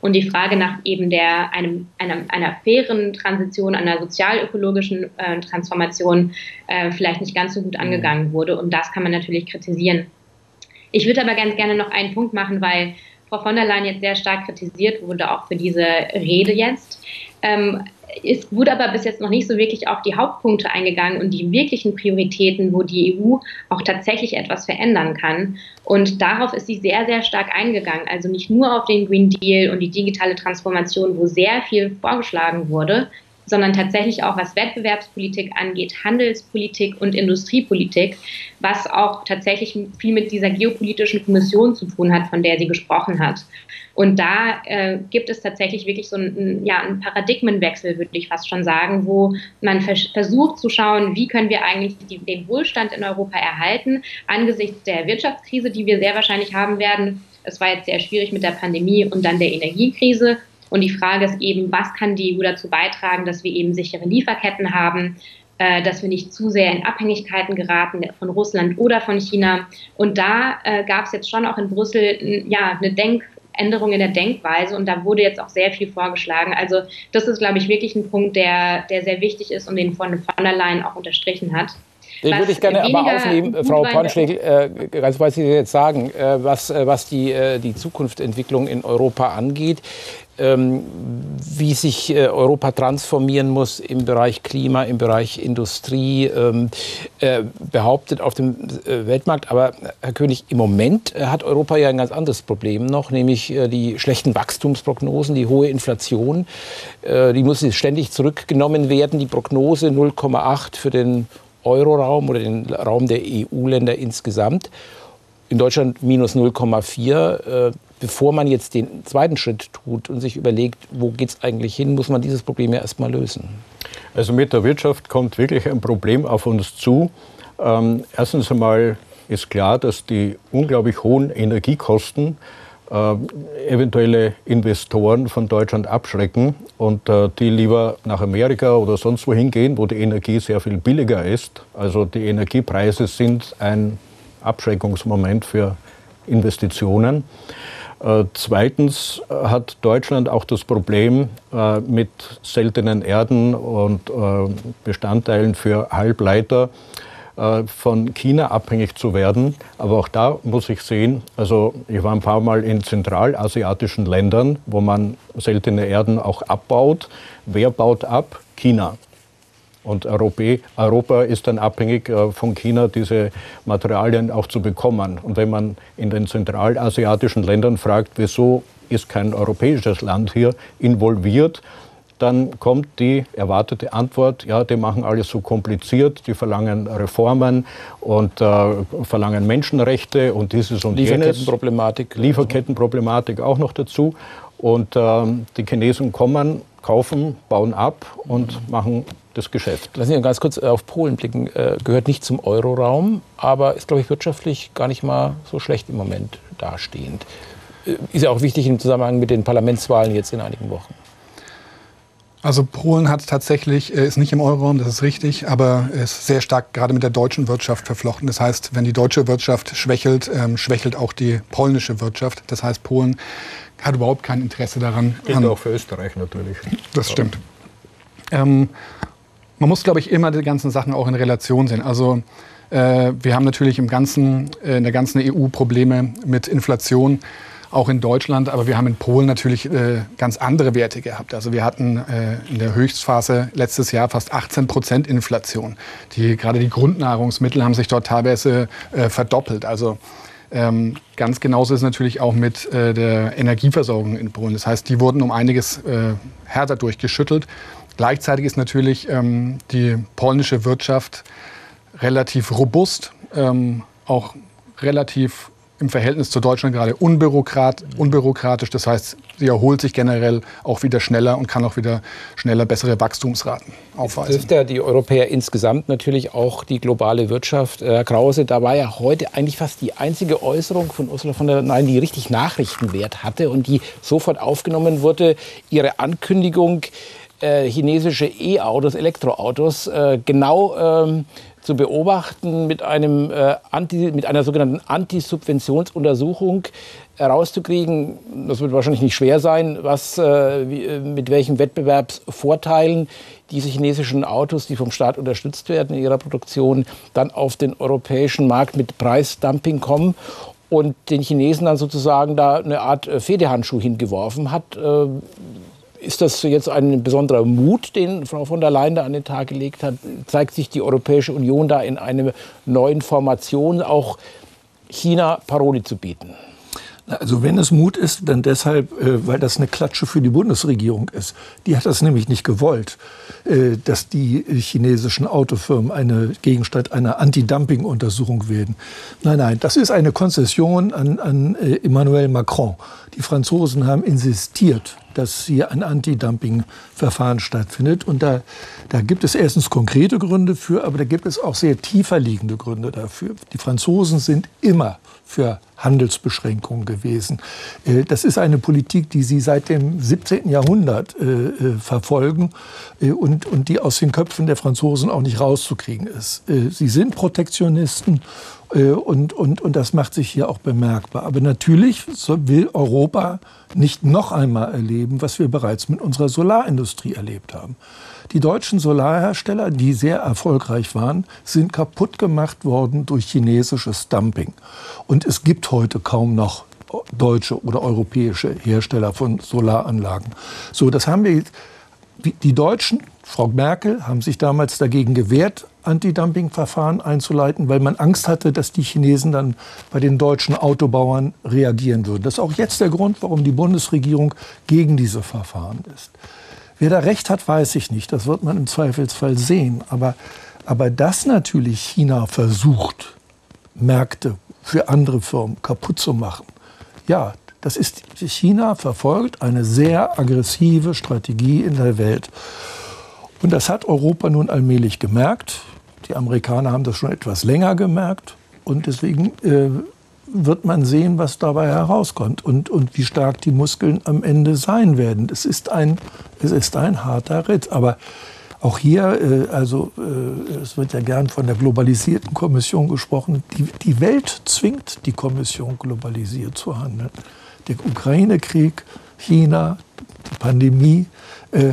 und die Frage nach eben der, einem, einer, einer fairen Transition, einer sozialökologischen äh, Transformation äh, vielleicht nicht ganz so gut angegangen wurde. Und das kann man natürlich kritisieren. Ich würde aber ganz gerne noch einen Punkt machen, weil Frau von der Leyen jetzt sehr stark kritisiert wurde, auch für diese Rede jetzt. Ähm, Es wurde aber bis jetzt noch nicht so wirklich auf die Hauptpunkte eingegangen und die wirklichen Prioritäten, wo die E U auch tatsächlich etwas verändern kann. Und darauf ist sie sehr, sehr stark eingegangen. Also nicht nur auf den Green Deal und die digitale Transformation, wo sehr viel vorgeschlagen wurde, sondern tatsächlich auch, was Wettbewerbspolitik angeht, Handelspolitik und Industriepolitik, was auch tatsächlich viel mit dieser geopolitischen Kommission zu tun hat, von der sie gesprochen hat. Und da äh, gibt es tatsächlich wirklich so einen, ja, einen Paradigmenwechsel, würde ich fast schon sagen, wo man vers- versucht zu schauen, wie können wir eigentlich die, den Wohlstand in Europa erhalten, angesichts der Wirtschaftskrise, die wir sehr wahrscheinlich haben werden. Es war jetzt sehr schwierig mit der Pandemie und dann der Energiekrise. Und die Frage ist eben, was kann die E U dazu beitragen, dass wir eben sichere Lieferketten haben, äh, dass wir nicht zu sehr in Abhängigkeiten geraten von Russland oder von China. Und da äh, gab es jetzt schon auch in Brüssel ja, eine Denkänderung in der Denkweise und da wurde jetzt auch sehr viel vorgeschlagen. Also das ist, glaube ich, wirklich ein Punkt, der, der sehr wichtig ist und den von, von der Leyen auch unterstrichen hat. Den würde ich gerne aber aufnehmen, Frau Pannschlegl, äh, ganz was Sie jetzt sagen, äh, was, äh, was die, äh, die Zukunftsentwicklung in Europa angeht, ähm, wie sich äh, Europa transformieren muss im Bereich Klima, im Bereich Industrie, ähm, äh, behauptet auf dem äh, Weltmarkt. Aber Herr König, im Moment äh, hat Europa ja ein ganz anderes Problem noch, nämlich äh, die schlechten Wachstumsprognosen, die hohe Inflation. Äh, die muss ständig zurückgenommen werden. Die Prognose null Komma acht für den Euroraum oder den Raum der E U-Länder insgesamt. In Deutschland minus null Komma vier. Äh, bevor man jetzt den zweiten Schritt tut und sich überlegt, wo geht es eigentlich hin, muss man dieses Problem ja erst mal lösen. Also mit der Wirtschaft kommt wirklich ein Problem auf uns zu. Ähm, erstens einmal ist klar, dass die unglaublich hohen Energiekosten äh, eventuelle Investoren von Deutschland abschrecken und äh, die lieber nach Amerika oder sonst wohin gehen, wo die Energie sehr viel billiger ist. Also die Energiepreise sind ein Abschreckungsmoment für Investitionen. Äh, zweitens hat Deutschland auch das Problem, äh, mit seltenen Erden und äh, Bestandteilen für Halbleiter äh, von China abhängig zu werden. Aber auch da muss ich sehen, also ich war ein paar Mal in zentralasiatischen Ländern, wo man seltene Erden auch abbaut. Wer baut ab? China. Und Europa ist dann abhängig von China, diese Materialien auch zu bekommen. Und wenn man in den zentralasiatischen Ländern fragt, wieso ist kein europäisches Land hier involviert, dann kommt die erwartete Antwort, ja, die machen alles so kompliziert, die verlangen Reformen und äh, verlangen Menschenrechte und dieses und jenes. Lieferkettenproblematik. Lieferkettenproblematik auch noch dazu. Und äh, die Chinesen kommen, kaufen, bauen ab und machen das Geschäft. Lassen Sie uns ganz kurz auf Polen blicken. Äh, gehört nicht zum Euroraum, aber ist, glaube ich, wirtschaftlich gar nicht mal so schlecht im Moment dastehend. Äh, ist ja auch wichtig im Zusammenhang mit den Parlamentswahlen jetzt in einigen Wochen. Also Polen hat tatsächlich, ist nicht im Euroraum, das ist richtig, aber ist sehr stark gerade mit der deutschen Wirtschaft verflochten. Das heißt, wenn die deutsche Wirtschaft schwächelt, ähm, schwächelt auch die polnische Wirtschaft. Das heißt, Polen hat überhaupt kein Interesse daran. Gilt auch für Österreich natürlich. Das stimmt. Ähm, man muss, glaube ich, immer die ganzen Sachen auch in Relation sehen. Also äh, wir haben natürlich im ganzen, äh, in der ganzen E U Probleme mit Inflation, auch in Deutschland, aber wir haben in Polen natürlich äh, ganz andere Werte gehabt. Also wir hatten äh, in der Höchstphase letztes Jahr fast achtzehn Prozent Inflation. Die, gerade die Grundnahrungsmittel haben sich dort teilweise äh, verdoppelt. Also ähm, ganz genauso ist es natürlich auch mit äh, der Energieversorgung in Polen. Das heißt, die wurden um einiges äh, härter durchgeschüttelt. Gleichzeitig ist natürlich ähm, die polnische Wirtschaft relativ robust, ähm, auch relativ im Verhältnis zu Deutschland gerade unbürokrat, unbürokratisch. Das heißt, sie erholt sich generell auch wieder schneller und kann auch wieder schneller bessere Wachstumsraten aufweisen. Das trifft ja die Europäer insgesamt natürlich auch die globale Wirtschaft. Herr Krause, da war ja heute eigentlich fast die einzige Äußerung von Ursula von der Leyen, die richtig Nachrichtenwert hatte und die sofort aufgenommen wurde. Ihre Ankündigung, äh, chinesische E-Autos, Elektroautos, äh, genau ähm, zu beobachten, mit, einem, äh, Anti, mit einer sogenannten Antisubventionsuntersuchung herauszukriegen, das wird wahrscheinlich nicht schwer sein, was, äh, wie, mit welchen Wettbewerbsvorteilen diese chinesischen Autos, die vom Staat unterstützt werden in ihrer Produktion, dann auf den europäischen Markt mit Preisdumping kommen und den Chinesen dann sozusagen da eine Art Fehdehandschuh hingeworfen hat. Äh, Ist das jetzt ein besonderer Mut, den Frau von der Leyen da an den Tag gelegt hat? Zeigt sich die Europäische Union da in einer neuen Formation, auch China Paroli zu bieten? Also wenn es Mut ist, dann deshalb, weil das eine Klatsche für die Bundesregierung ist. Die hat das nämlich nicht gewollt, dass die chinesischen Autofirmen eine Gegenstand einer Anti-Dumping-Untersuchung werden. Nein, nein, das ist eine Konzession an, an Emmanuel Macron. Die Franzosen haben insistiert, dass hier ein Anti-Dumping-Verfahren stattfindet. Und da, da gibt es erstens konkrete Gründe für, aber da gibt es auch sehr tiefer liegende Gründe dafür. Die Franzosen sind immer für Handelsbeschränkungen gewesen. Das ist eine Politik, die sie seit dem siebzehnten Jahrhundert äh, verfolgen äh, und, und die aus den Köpfen der Franzosen auch nicht rauszukriegen ist. Äh, sie sind Protektionisten äh, und, und, und das macht sich hier auch bemerkbar. Aber natürlich will Europa nicht noch einmal erleben, was wir bereits mit unserer Solarindustrie erlebt haben. Die deutschen Solarhersteller, die sehr erfolgreich waren, sind kaputt gemacht worden durch chinesisches Dumping. Und es gibt heute kaum noch deutsche oder europäische Hersteller von Solaranlagen. So, das haben wir. Die Deutschen, Frau Merkel, haben sich damals dagegen gewehrt, Anti-Dumping-Verfahren einzuleiten, weil man Angst hatte, dass die Chinesen dann bei den deutschen Autobauern reagieren würden. Das ist auch jetzt der Grund, warum die Bundesregierung gegen diese Verfahren ist. Wer da recht hat, weiß ich nicht. Das wird man im Zweifelsfall sehen. Aber, aber dass natürlich China versucht, Märkte für andere Firmen kaputt zu machen, ja, das ist, China verfolgt eine sehr aggressive Strategie in der Welt. Und das hat Europa nun allmählich gemerkt. Die Amerikaner haben das schon etwas länger gemerkt. Und deswegen äh, wird man sehen, was dabei herauskommt und, und wie stark die Muskeln am Ende sein werden. Es ist ein, es ist ein harter Ritt. Aber auch hier, äh, also äh, es wird ja gern von der globalisierten Kommission gesprochen, die, die Welt zwingt die Kommission, globalisiert zu handeln. Der Ukraine-Krieg, China, die Pandemie, äh,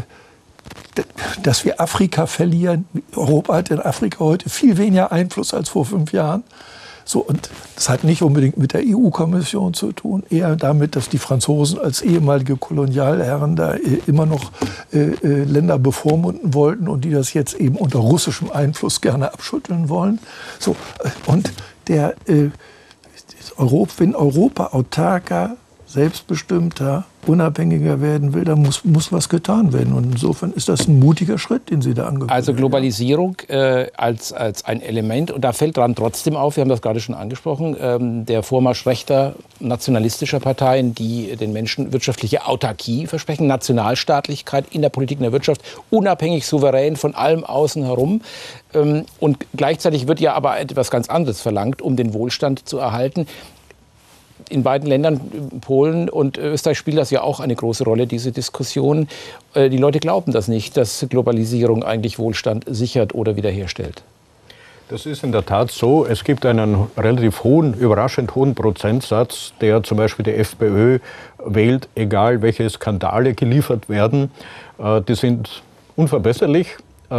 dass wir Afrika verlieren. Europa hat in Afrika heute viel weniger Einfluss als vor fünf Jahren. So, und das hat nicht unbedingt mit der E U-Kommission zu tun, eher damit, dass die Franzosen als ehemalige Kolonialherren da äh, immer noch äh, äh, Länder bevormunden wollten und die das jetzt eben unter russischem Einfluss gerne abschütteln wollen. So, äh, und der, äh, Europa, wenn Europa autarker, selbstbestimmter, unabhängiger werden will, dann muss, muss was getan werden. Und insofern ist das ein mutiger Schritt, den Sie da angekündigt haben. Also Globalisierung äh, als, als ein Element. Und da fällt dran trotzdem auf, wir haben das gerade schon angesprochen, ähm, der Vormarsch rechter, nationalistischer Parteien, die den Menschen wirtschaftliche Autarkie versprechen, Nationalstaatlichkeit in der Politik, in der Wirtschaft, unabhängig, souverän von allem außen herum. Ähm, und gleichzeitig wird ja aber etwas ganz anderes verlangt, um den Wohlstand zu erhalten. In beiden Ländern, Polen und Österreich, spielt das ja auch eine große Rolle, diese Diskussion. Die Leute glauben das nicht, dass Globalisierung eigentlich Wohlstand sichert oder wiederherstellt. Das ist in der Tat so. Es gibt einen relativ hohen, überraschend hohen Prozentsatz, der zum Beispiel die FPÖ wählt, egal welche Skandale geliefert werden. Die sind unverbesserlich,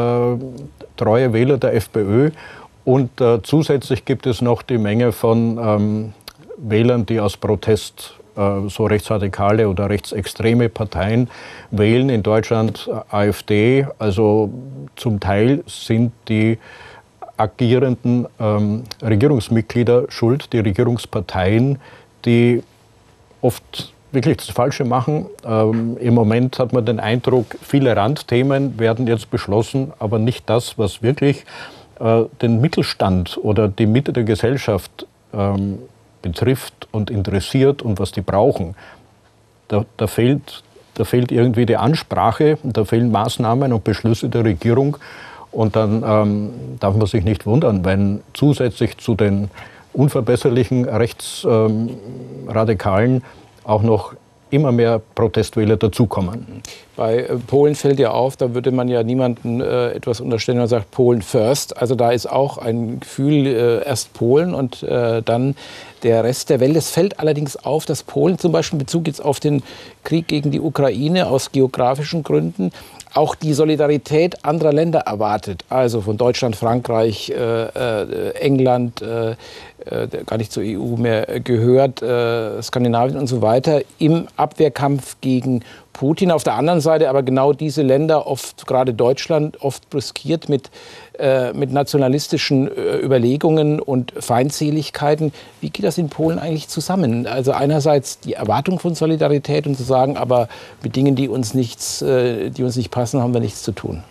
treue Wähler der FPÖ. Und zusätzlich gibt es noch die Menge von Wählern, die aus Protest äh, so rechtsradikale oder rechtsextreme Parteien wählen. In Deutschland AfD. Also zum Teil sind die agierenden ähm, Regierungsmitglieder schuld, die Regierungsparteien, die oft wirklich das Falsche machen. Ähm, im Moment hat man den Eindruck, viele Randthemen werden jetzt beschlossen, aber nicht das, was wirklich äh, den Mittelstand oder die Mitte der Gesellschaft ähm, betrifft und interessiert und was die brauchen. Da, da, fehlt, da fehlt irgendwie die Ansprache, da fehlen Maßnahmen und Beschlüsse der Regierung. Und dann ähm, darf man sich nicht wundern, wenn zusätzlich zu den unverbesserlichen Rechtsradikalen ähm, auch noch immer mehr Protestwähler dazukommen. Bei äh, Polen fällt ja auf, da würde man ja niemandem äh, etwas unterstellen, wenn man sagt Polen first. Also da ist auch ein Gefühl, äh, erst Polen und äh, dann der Rest der Welt. Es fällt allerdings auf, dass Polen zum Beispiel in Bezug jetzt auf den Krieg gegen die Ukraine aus geografischen Gründen auch die Solidarität anderer Länder erwartet. Also von Deutschland, Frankreich, äh, äh, England, äh, äh, gar nicht zur E U mehr gehört, äh, Skandinavien und so weiter, im Abwehrkampf gegen Putin. Auf der anderen Seite aber genau diese Länder, oft gerade Deutschland, oft brüskiert mit, äh, mit nationalistischen äh, Überlegungen und Feindseligkeiten. Wie geht das in Polen eigentlich zusammen? Also einerseits die Erwartung von Solidarität und zu sagen, aber mit Dingen, die uns, nichts, äh, die uns nicht passen, haben wir nichts zu tun.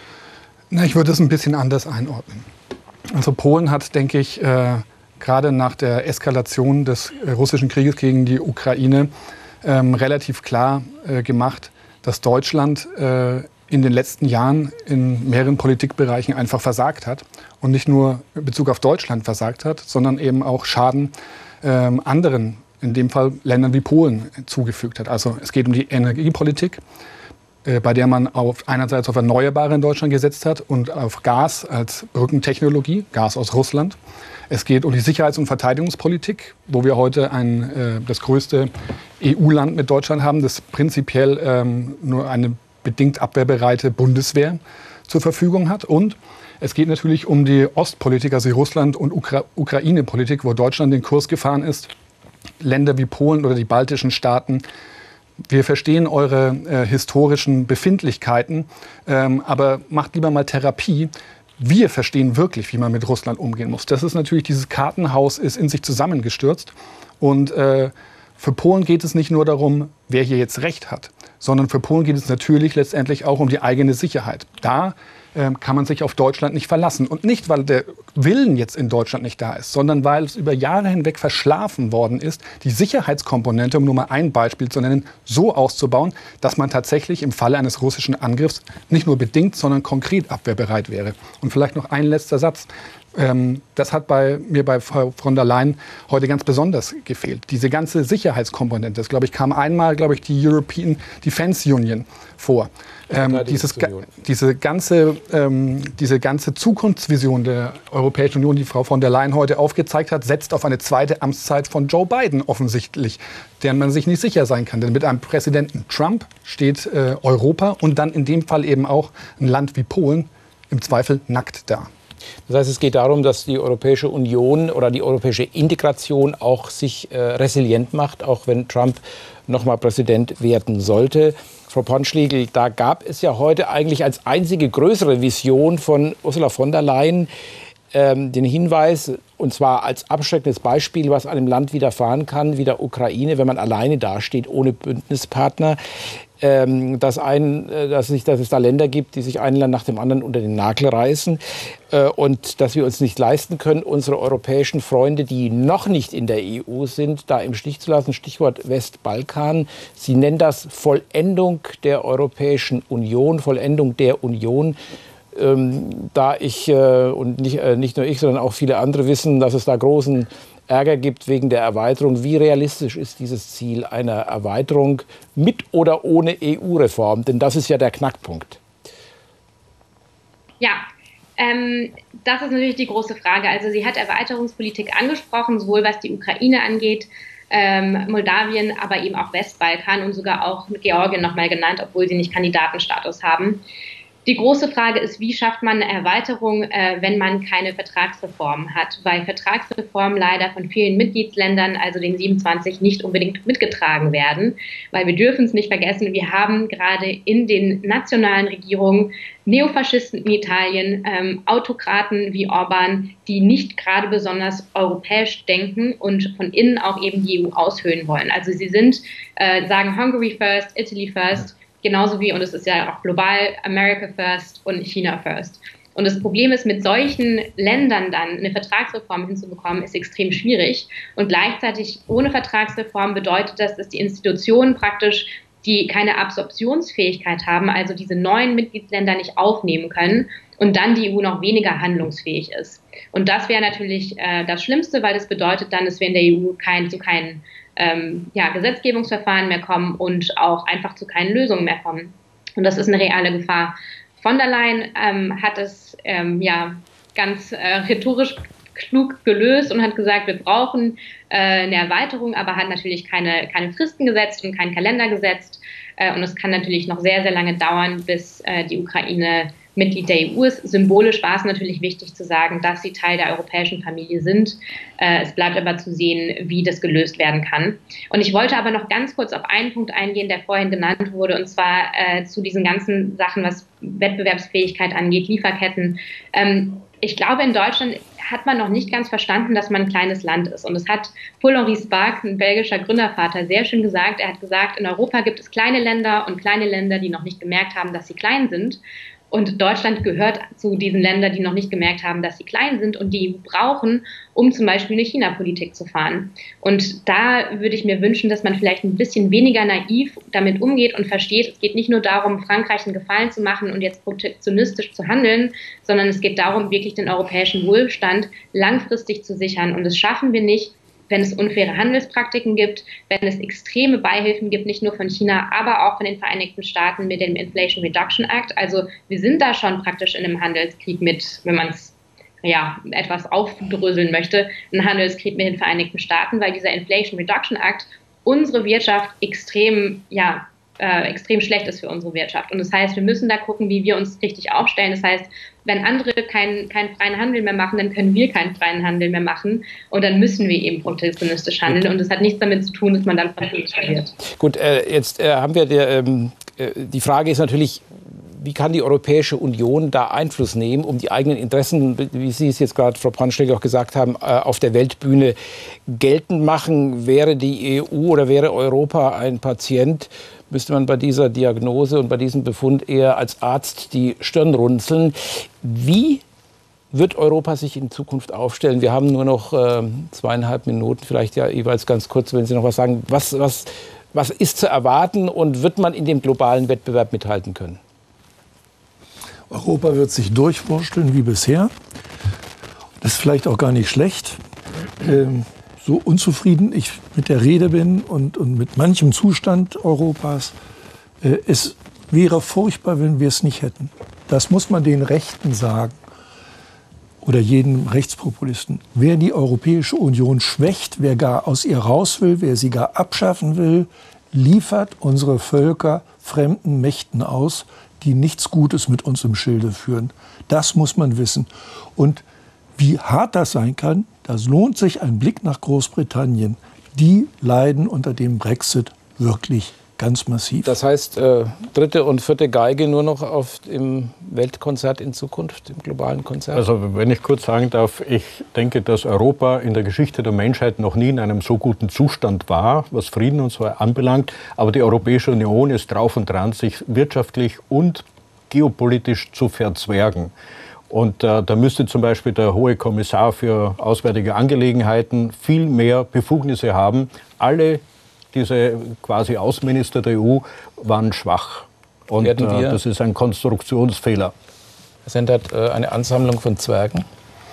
Na, ich würde es ein bisschen anders einordnen. Also Polen hat, denke ich, äh, gerade nach der Eskalation des äh, russischen Krieges gegen die Ukraine Ähm, relativ klar äh, gemacht, dass Deutschland äh, in den letzten Jahren in mehreren Politikbereichen einfach versagt hat und nicht nur in Bezug auf Deutschland versagt hat, sondern eben auch Schaden ähm, anderen, in dem Fall Ländern wie Polen, zugefügt hat. Also es geht um die Energiepolitik, äh, bei der man auf, einerseits auf Erneuerbare in Deutschland gesetzt hat und auf Gas als Brückentechnologie, Gas aus Russland. Es geht um die Sicherheits- und Verteidigungspolitik, wo wir heute ein, äh, das größte E U-Land mit Deutschland haben, das prinzipiell ähm, nur eine bedingt abwehrbereite Bundeswehr zur Verfügung hat. Und es geht natürlich um die Ostpolitik, also die Russland- und Ukra- Ukraine-Politik, wo Deutschland den Kurs gefahren ist. Länder wie Polen oder die baltischen Staaten. Wir verstehen eure äh, historischen Befindlichkeiten, ähm, aber macht lieber mal Therapie. Wir verstehen wirklich, wie man mit Russland umgehen muss. Das ist natürlich, dieses Kartenhaus ist in sich zusammengestürzt. Und äh, für Polen geht es nicht nur darum, wer hier jetzt Recht hat, sondern für Polen geht es natürlich letztendlich auch um die eigene Sicherheit. Da äh, kann man sich auf Deutschland nicht verlassen. Und nicht, weil der Willen jetzt in Deutschland nicht da ist, sondern weil es über Jahre hinweg verschlafen worden ist, die Sicherheitskomponente, um nur mal ein Beispiel zu nennen, so auszubauen, dass man tatsächlich im Falle eines russischen Angriffs nicht nur bedingt, sondern konkret abwehrbereit wäre. Und vielleicht noch ein letzter Satz. Ähm, das hat bei mir bei Frau von der Leyen heute ganz besonders gefehlt. Diese ganze Sicherheitskomponente, das glaube ich, kam einmal, glaube ich, die European Defence Union vor. Ähm, dieses, diese, ganze, ähm, diese ganze Zukunftsvision der Europäischen Union, die Frau von der Leyen heute aufgezeigt hat, setzt auf eine zweite Amtszeit von Joe Biden offensichtlich, deren man sich nicht sicher sein kann. Denn mit einem Präsidenten Trump steht äh, Europa und dann in dem Fall eben auch ein Land wie Polen im Zweifel nackt da. Das heißt, es geht darum, dass die Europäische Union oder die europäische Integration auch sich äh, resilient macht, auch wenn Trump noch mal Präsident werden sollte. Frau Ponnschlegel, da gab es ja heute eigentlich als einzige größere Vision von Ursula von der Leyen ähm, den Hinweis, und zwar als abschreckendes Beispiel, was einem Land widerfahren kann, wie der Ukraine, wenn man alleine dasteht, ohne Bündnispartner. Ähm, dass, ein, dass, sich, dass es da Länder gibt, die sich ein Land nach dem anderen unter den Nagel reißen äh, und dass wir uns nicht leisten können, unsere europäischen Freunde, die noch nicht in der E U sind, da im Stich zu lassen. Stichwort Westbalkan. Sie nennen das Vollendung der Europäischen Union, Vollendung der Union. Ähm, da ich äh, und nicht, äh, nicht nur ich, sondern auch viele andere wissen, dass es da großen Ärger gibt wegen der Erweiterung. Wie realistisch ist dieses Ziel einer Erweiterung mit oder ohne E U-Reform? Denn das ist ja der Knackpunkt. Ja, ähm, das ist natürlich die große Frage. Also sie hat Erweiterungspolitik angesprochen, sowohl was die Ukraine angeht, ähm, Moldawien, aber eben auch Westbalkan und sogar auch Georgien nochmal genannt, obwohl sie nicht Kandidatenstatus haben. Die große Frage ist, wie schafft man eine Erweiterung, äh, wenn man keine Vertragsreform hat? Weil Vertragsreformen leider von vielen Mitgliedsländern, also den siebenundzwanzig, nicht unbedingt mitgetragen werden. Weil wir dürfen es nicht vergessen, wir haben gerade in den nationalen Regierungen Neofaschisten in Italien, ähm, Autokraten wie Orban, die nicht gerade besonders europäisch denken und von innen auch eben die E U aushöhlen wollen. Also sie sind, äh, sagen Hungary first, Italy first, genauso wie, und es ist ja auch global, America first und China first. Und das Problem ist, mit solchen Ländern dann eine Vertragsreform hinzubekommen, ist extrem schwierig. Und gleichzeitig ohne Vertragsreform bedeutet das, dass die Institutionen praktisch, die keine Absorptionsfähigkeit haben, also diese neuen Mitgliedsländer nicht aufnehmen können und dann die E U noch weniger handlungsfähig ist. Und das wäre natürlich äh, das Schlimmste, weil das bedeutet dann, dass wir in der E U kein, zu keinen ähm, ja, Gesetzgebungsverfahren mehr kommen und auch einfach zu keinen Lösungen mehr kommen. Und das ist eine reale Gefahr. Von der Leyen ähm, hat es ähm, ja ganz äh, rhetorisch klug gelöst und hat gesagt, wir brauchen äh, eine Erweiterung, aber hat natürlich keine, keine Fristen gesetzt und keinen Kalender gesetzt. Äh, und es kann natürlich noch sehr, sehr lange dauern, bis äh, die Ukraine Mitglied der E U ist. Symbolisch war es natürlich wichtig zu sagen, dass sie Teil der europäischen Familie sind. Äh, es bleibt aber zu sehen, wie das gelöst werden kann. Und ich wollte aber noch ganz kurz auf einen Punkt eingehen, der vorhin genannt wurde, und zwar äh, zu diesen ganzen Sachen, was Wettbewerbsfähigkeit angeht, Lieferketten. Ähm, ich glaube, in Deutschland hat man noch nicht ganz verstanden, dass man ein kleines Land ist. Und es hat Paul-Henri Spaak, ein belgischer Gründervater, sehr schön gesagt. Er hat gesagt, in Europa gibt es kleine Länder und kleine Länder, die noch nicht gemerkt haben, dass sie klein sind. Und Deutschland gehört zu diesen Ländern, die noch nicht gemerkt haben, dass sie klein sind und die E U brauchen, um zum Beispiel eine China-Politik zu fahren. Und da würde ich mir wünschen, dass man vielleicht ein bisschen weniger naiv damit umgeht und versteht, es geht nicht nur darum, Frankreich einen Gefallen zu machen und jetzt protektionistisch zu handeln, sondern es geht darum, wirklich den europäischen Wohlstand langfristig zu sichern. Und das schaffen wir nicht, wenn es unfaire Handelspraktiken gibt, wenn es extreme Beihilfen gibt, nicht nur von China, aber auch von den Vereinigten Staaten mit dem Inflation Reduction Act. Also wir sind da schon praktisch in einem Handelskrieg mit, wenn man es ja, etwas aufdröseln möchte, ein Handelskrieg mit den Vereinigten Staaten, weil dieser Inflation Reduction Act unsere Wirtschaft extrem, ja, äh, extrem schlecht ist für unsere Wirtschaft. Und das heißt, wir müssen da gucken, wie wir uns richtig aufstellen. Das heißt, wenn andere keinen keinen freien Handel mehr machen, dann können wir keinen freien Handel mehr machen. Und dann müssen wir eben protektionistisch handeln. Und das hat nichts damit zu tun, dass man dann strategisch wird. Gut, äh, jetzt äh, haben wir der, ähm, äh, die Frage ist natürlich, wie kann die Europäische Union da Einfluss nehmen, um die eigenen Interessen, wie Sie es jetzt gerade, Frau Brandstätter, auch gesagt haben, auf der Weltbühne geltend machen? Wäre die E U oder wäre Europa ein Patient, müsste man bei dieser Diagnose und bei diesem Befund eher als Arzt die Stirn runzeln. Wie wird Europa sich in Zukunft aufstellen? Wir haben nur noch äh, zweieinhalb Minuten, vielleicht ja jeweils ganz kurz, wenn Sie noch was sagen. Was, was, was ist zu erwarten und wird man in dem globalen Wettbewerb mithalten können? Europa wird sich durchwursteln wie bisher. Das ist vielleicht auch gar nicht schlecht. Ähm, so unzufrieden ich mit der Rede bin und, und mit manchem Zustand Europas, äh, es wäre furchtbar, wenn wir es nicht hätten. Das muss man den Rechten sagen oder jedem Rechtspopulisten. Wer die Europäische Union schwächt, wer gar aus ihr raus will, wer sie gar abschaffen will, liefert unsere Völker fremden Mächten aus, die nichts Gutes mit uns im Schilde führen. Das muss man wissen. Und wie hart das sein kann, das lohnt sich ein Blick nach Großbritannien. Die leiden unter dem Brexit wirklich ganz massiv. Das heißt, äh, dritte und vierte Geige nur noch auf im Weltkonzert in Zukunft, im globalen Konzert? Also wenn ich kurz sagen darf, ich denke, dass Europa in der Geschichte der Menschheit noch nie in einem so guten Zustand war, was Frieden und so anbelangt. Aber die Europäische Union ist drauf und dran, sich wirtschaftlich und geopolitisch zu verzwergen. Und äh, da müsste zum Beispiel der hohe Kommissar für Auswärtige Angelegenheiten viel mehr Befugnisse haben. Alle diese quasi Außenminister der E U waren schwach. Und äh, das ist ein Konstruktionsfehler. Herr Sendert, äh, eine Ansammlung von Zwergen?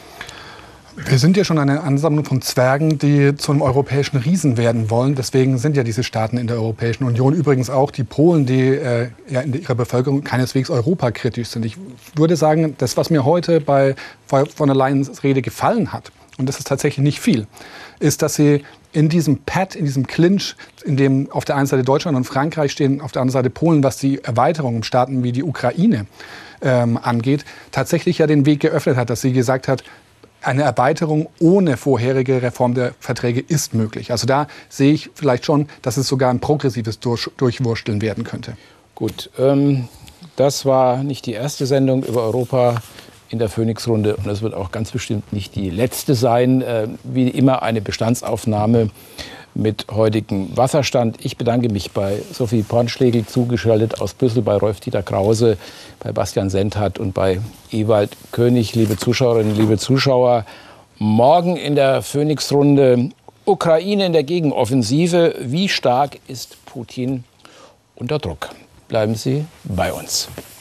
Wir sind ja schon eine Ansammlung von Zwergen, die zu einem europäischen Riesen werden wollen. Deswegen sind ja diese Staaten in der Europäischen Union. Übrigens auch die Polen, die äh, ja in ihrer Bevölkerung keineswegs europakritisch sind. Ich würde sagen, das, was mir heute bei von der Leyens Rede gefallen hat, und das ist tatsächlich nicht viel, ist, dass sie in diesem Pad, in diesem Clinch, in dem auf der einen Seite Deutschland und Frankreich stehen, auf der anderen Seite Polen, was die Erweiterung in Staaten wie die Ukraine ähm, angeht, tatsächlich ja den Weg geöffnet hat, dass sie gesagt hat, eine Erweiterung ohne vorherige Reform der Verträge ist möglich. Also da sehe ich vielleicht schon, dass es sogar ein progressives Durch Durchwursteln werden könnte. Gut, ähm, das war nicht die erste Sendung über Europa in der Phoenix-Runde und es wird auch ganz bestimmt nicht die letzte sein. Äh, wie immer eine Bestandsaufnahme mit heutigem Wasserstand. Ich bedanke mich bei Sophie Pornschlegel, zugeschaltet aus Brüssel, bei Rolf-Dieter Krause, bei Bastian Sendhardt und bei Ewald König. Liebe Zuschauerinnen, liebe Zuschauer, morgen in der Phoenix-Runde Ukraine in der Gegenoffensive. Wie stark ist Putin unter Druck? Bleiben Sie bei uns.